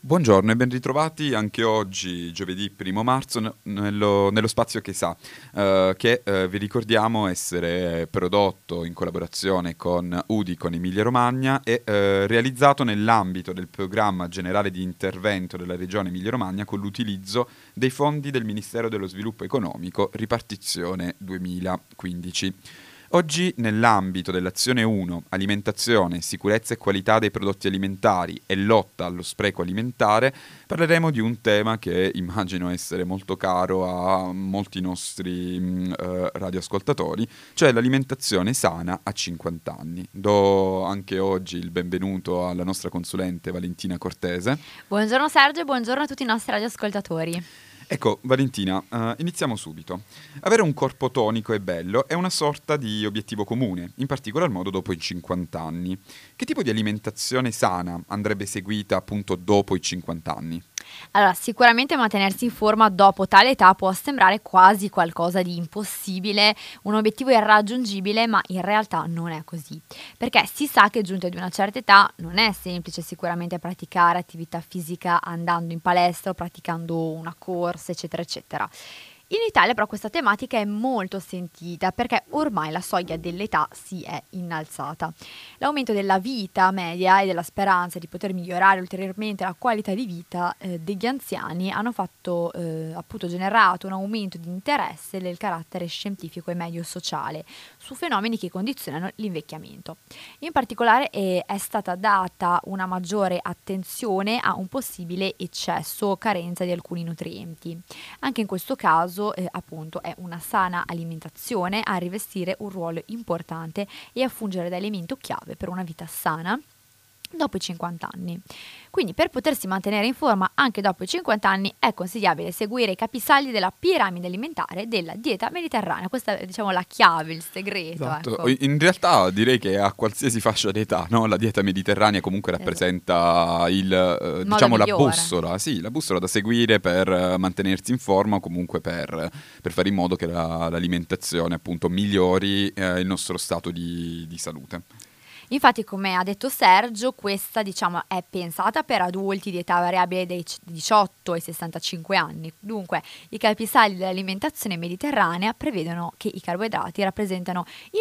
Buongiorno e ben ritrovati anche oggi, giovedì 1 marzo, nello spazio che sa, che vi ricordiamo essere prodotto in collaborazione con UDI, con Emilia Romagna e realizzato nell'ambito del programma generale di intervento della Regione Emilia Romagna con l'utilizzo dei fondi del Ministero dello Sviluppo Economico, ripartizione 2015. Oggi, nell'ambito dell'azione 1, alimentazione, sicurezza e qualità dei prodotti alimentari e lotta allo spreco alimentare, parleremo di un tema che immagino essere molto caro a molti nostri radioascoltatori, cioè l'alimentazione sana a 50 anni. Do anche oggi il benvenuto alla nostra consulente Valentina Cortese. Buongiorno Sergio e buongiorno a tutti i nostri radioascoltatori. Ecco, Valentina, iniziamo subito. Avere un corpo tonico e bello è una sorta di obiettivo comune, in particolar modo dopo i 50 anni. Che tipo di alimentazione sana andrebbe seguita appunto dopo i 50 anni? Allora, sicuramente mantenersi in forma dopo tale età può sembrare quasi qualcosa di impossibile, un obiettivo irraggiungibile, ma in realtà non è così. Perché si sa che giunti ad una certa età non è semplice sicuramente praticare attività fisica andando in palestra o praticando una corsa, eccetera, eccetera. In Italia però questa tematica è molto sentita perché ormai la soglia dell'età si è innalzata. L'aumento della vita media e della speranza di poter migliorare ulteriormente la qualità di vita degli anziani hanno fatto appunto generato un aumento di interesse del carattere scientifico e medio-sociale su fenomeni che condizionano l'invecchiamento. In particolare è stata data una maggiore attenzione a un possibile eccesso o carenza di alcuni nutrienti. Anche in questo caso appunto è una sana alimentazione a rivestire un ruolo importante e a fungere da elemento chiave per una vita sana dopo i 50 anni. Quindi per potersi mantenere in forma anche dopo i 50 anni è consigliabile seguire i capisaldi della piramide alimentare della dieta mediterranea. Questa è diciamo la chiave, il segreto. Esatto, Ecco. in realtà direi che a qualsiasi fascia d'età, no? La dieta mediterranea comunque rappresenta Il modo diciamo la migliore. bussola, sì, la bussola da seguire per mantenersi in forma o comunque per fare in modo che l'alimentazione appunto migliori il nostro stato di salute. Infatti, come ha detto Sergio, questa diciamo è pensata per adulti di età variabile dai 18 ai 65 anni. Dunque, i capisaldi dell'alimentazione mediterranea prevedono che i carboidrati rappresentano il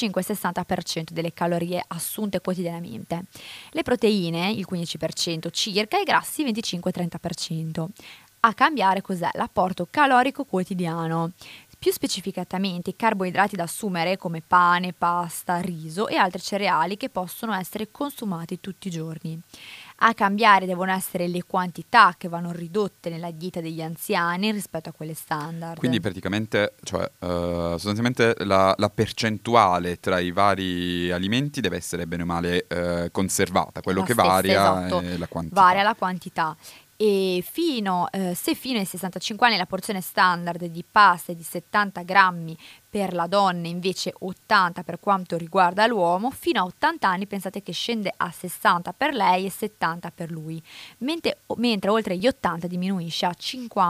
55-60% delle calorie assunte quotidianamente, le proteine il 15% circa e i grassi il 25-30%. A cambiare cos'è l'apporto calorico quotidiano. Più specificatamente i carboidrati da assumere come pane, pasta, riso e altri cereali che possono essere consumati tutti i giorni. A cambiare devono essere le quantità che vanno ridotte nella dieta degli anziani rispetto a quelle Quindi standard. praticamente, cioè, sostanzialmente la percentuale tra i vari alimenti deve essere bene o male conservata, quello La che stessa, varia esatto, è la quantità. varia la quantità. E se fino ai 65 anni la porzione standard di pasta è di 70 grammi per la donna, invece 80 per quanto riguarda l'uomo, fino a 80 anni pensate che scende a 60 per lei e 70 per lui, mentre oltre gli 80 diminuisce a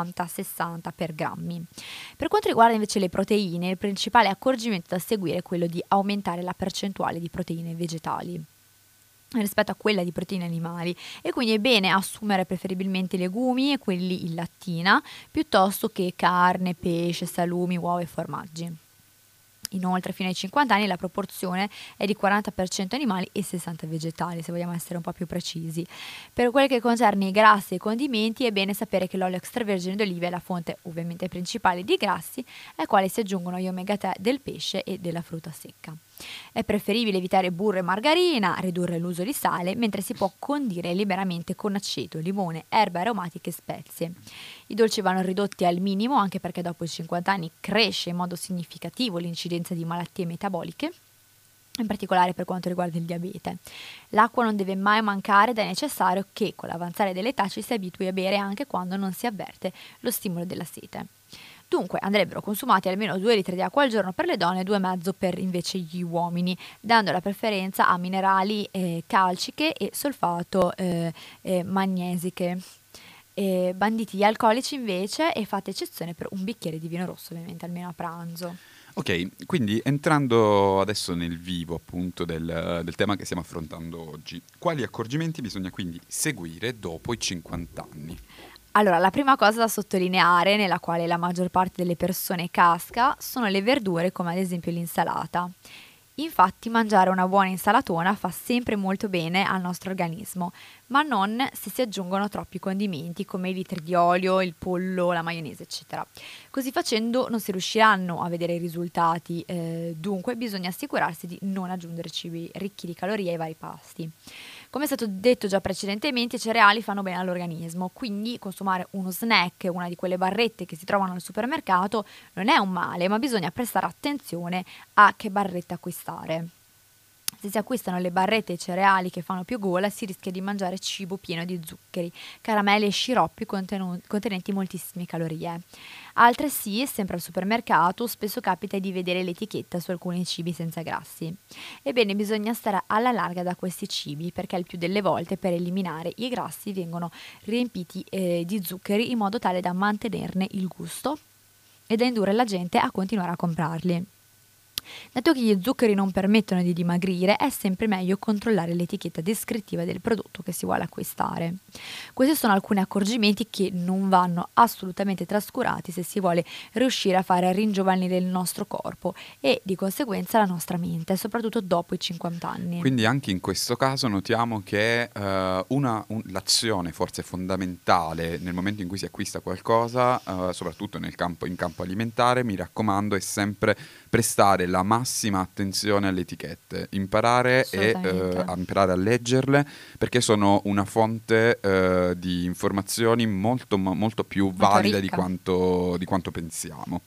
50-60 per grammi. Per quanto riguarda invece le proteine, il principale accorgimento da seguire è quello di aumentare la percentuale di proteine vegetali rispetto a quella di proteine animali e quindi è bene assumere preferibilmente legumi e quelli in lattina piuttosto che carne, pesce, salumi, uova e formaggi. Inoltre fino ai 50 anni la proporzione è di 40% animali e 60 vegetali, se vogliamo essere un po' più precisi. Per quel che concerne i grassi e i condimenti è bene sapere che l'olio extravergine d'oliva è la fonte ovviamente principale di grassi, ai quali si aggiungono gli omega 3 del pesce e della frutta secca. È preferibile evitare burro e margarina, ridurre l'uso di sale, mentre si può condire liberamente con aceto, limone, erbe aromatiche e spezie. I dolci vanno ridotti al minimo anche perché dopo i 50 anni cresce in modo significativo l'incidenza di malattie metaboliche, in particolare per quanto riguarda il diabete. L'acqua non deve mai mancare ed è necessario che con l'avanzare dell'età ci si abitui a bere anche quando non si avverte lo stimolo della sete. Dunque andrebbero consumati almeno 2 litri di acqua al giorno per le donne e 2,5 per invece gli uomini, dando la preferenza a minerali calciche e solfato magnesiche. Banditi gli alcolici invece e fate eccezione per un bicchiere di vino rosso ovviamente almeno a pranzo. Ok, quindi entrando adesso nel vivo appunto del tema che stiamo affrontando oggi, quali accorgimenti bisogna quindi seguire dopo i 50 anni? Allora, la prima cosa da sottolineare, nella quale la maggior parte delle persone casca, sono le verdure come ad esempio l'insalata. Infatti mangiare una buona insalatona fa sempre molto bene al nostro organismo, ma non se si aggiungono troppi condimenti come i litri di olio, il pollo, la maionese, eccetera. Così facendo non si riusciranno a vedere i risultati, dunque bisogna assicurarsi di non aggiungere cibi ricchi di calorie ai vari pasti. Come è stato detto già precedentemente, i cereali fanno bene all'organismo, quindi consumare uno snack, una di quelle barrette che si trovano al supermercato, non è un male, ma bisogna prestare attenzione a che barrette acquistare. Se si acquistano le barrette e i cereali che fanno più gola, si rischia di mangiare cibo pieno di zuccheri, caramelle e sciroppi contenenti moltissime calorie. Altresì, sempre al supermercato, spesso capita di vedere l'etichetta su alcuni cibi senza grassi. Ebbene, bisogna stare alla larga da questi cibi, perché il più delle volte per eliminare i grassi vengono riempiti di zuccheri in modo tale da mantenerne il gusto e da indurre la gente a continuare a comprarli. Dato che gli zuccheri non permettono di dimagrire, è sempre meglio controllare l'etichetta descrittiva del prodotto che si vuole acquistare. Questi sono alcuni accorgimenti che non vanno assolutamente trascurati se si vuole riuscire a fare ringiovanire il nostro corpo e di conseguenza la nostra mente, soprattutto dopo i 50 anni. Quindi anche in questo caso notiamo che l'azione forse fondamentale nel momento in cui si acquista qualcosa, soprattutto in campo alimentare, mi raccomando, è sempre prestare la massima attenzione alle etichette, imparare a leggerle, perché sono una fonte di informazioni molto più valida di quanto pensiamo.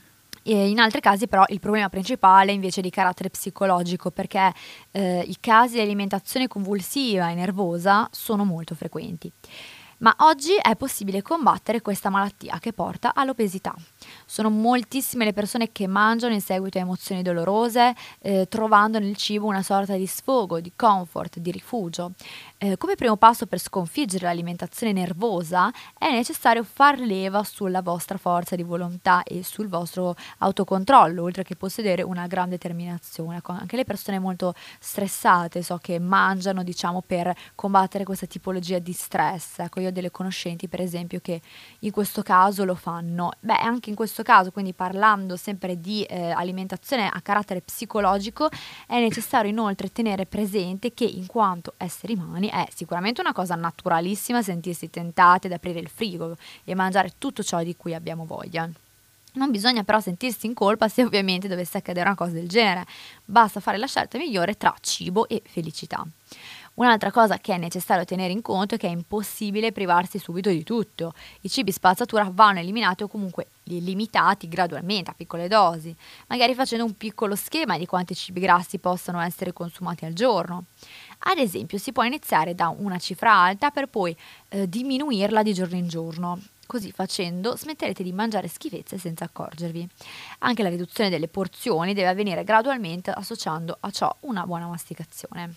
E in altri casi però il problema principale è invece di carattere psicologico, perché i casi di alimentazione convulsiva e nervosa sono molto frequenti. Ma oggi è possibile combattere questa malattia che porta all'obesità. Sono moltissime le persone che mangiano in seguito a emozioni dolorose, trovando nel cibo una sorta di sfogo, di comfort, di rifugio. Come primo passo per sconfiggere l'alimentazione nervosa è necessario far leva sulla vostra forza di volontà e sul vostro autocontrollo, oltre che possedere una gran determinazione. Anche le persone molto stressate so che mangiano, diciamo, per combattere questa tipologia di stress. Ecco, io ho delle conoscenti, per esempio, che in questo caso lo fanno. Beh, anche in questo caso, quindi parlando sempre di alimentazione a carattere psicologico, è necessario inoltre tenere presente che in quanto esseri umani è sicuramente una cosa naturalissima sentirsi tentati ad aprire il frigo e mangiare tutto ciò di cui abbiamo voglia. Non bisogna però sentirsi in colpa se ovviamente dovesse accadere una cosa del genere, basta fare la scelta migliore tra cibo e felicità. Un'altra cosa che è necessario tenere in conto è che è impossibile privarsi subito di tutto. I cibi spazzatura vanno eliminati o comunque limitati gradualmente, a piccole dosi, magari facendo un piccolo schema di quanti cibi grassi possano essere consumati al giorno. Ad esempio, si può iniziare da una cifra alta per poi diminuirla di giorno in giorno. Così facendo smetterete di mangiare schifezze senza accorgervi. Anche la riduzione delle porzioni deve avvenire gradualmente associando a ciò una buona masticazione.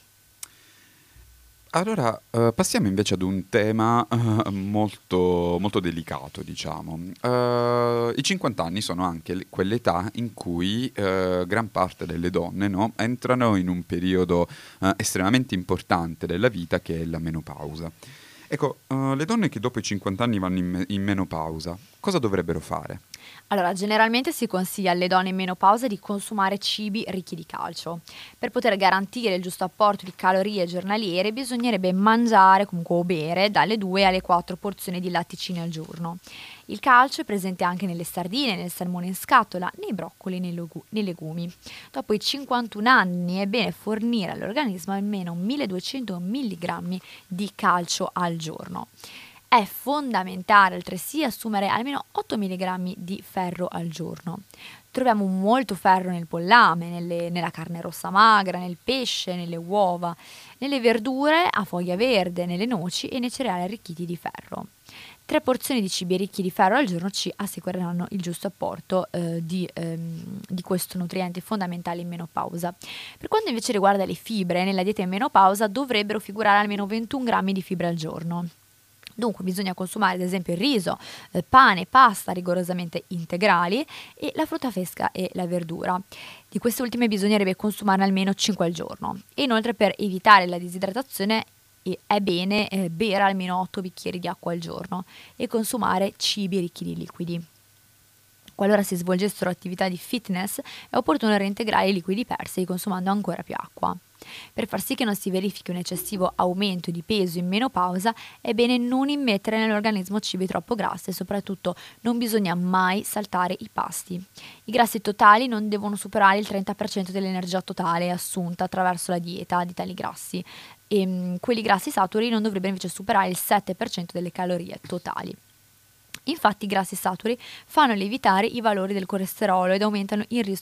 Allora, passiamo invece ad un tema molto delicato, diciamo. I 50 anni sono anche quell'età in cui gran parte delle donne, no, entrano in un periodo estremamente importante della vita che è la menopausa. Ecco, le donne che dopo i 50 anni vanno in menopausa, cosa dovrebbero fare? Allora, generalmente si consiglia alle donne in menopausa di consumare cibi ricchi di calcio. Per poter garantire il giusto apporto di calorie giornaliere bisognerebbe mangiare comunque o bere dalle 2 alle 4 porzioni di latticini al giorno. Il calcio è presente anche nelle sardine, nel salmone in scatola, nei broccoli, nei legumi. Dopo i 51 anni è bene fornire all'organismo almeno 1200 mg di calcio al giorno. È fondamentale altresì assumere almeno 8 mg di ferro al giorno. Troviamo molto ferro nel pollame, nella carne rossa magra, nel pesce, nelle uova, nelle verdure a foglia verde, nelle noci e nei cereali arricchiti di ferro. 3 porzioni di cibi ricchi di ferro al giorno ci assicureranno il giusto apporto di questo nutriente fondamentale in menopausa. Per quanto invece riguarda le fibre, nella dieta in menopausa dovrebbero figurare almeno 21 grammi di fibre al giorno. Dunque bisogna consumare ad esempio il riso, pane, pasta rigorosamente integrali e la frutta fresca e la verdura. Di queste ultime bisognerebbe consumarne almeno 5 al giorno. E inoltre per evitare la disidratazione è bene bere almeno 8 bicchieri di acqua al giorno e consumare cibi ricchi di liquidi. Qualora si svolgessero attività di fitness, è opportuno reintegrare i liquidi persi consumando ancora più acqua. Per far sì che non si verifichi un eccessivo aumento di peso in menopausa, è bene non immettere nell'organismo cibi troppo grassi e soprattutto non bisogna mai saltare i pasti. I grassi totali non devono superare il 30% dell'energia totale assunta attraverso la dieta di tali grassi e quelli grassi saturi non dovrebbero invece superare il 7% delle calorie totali. Infatti i grassi saturi fanno lievitare i valori del colesterolo ed aumentano il rischio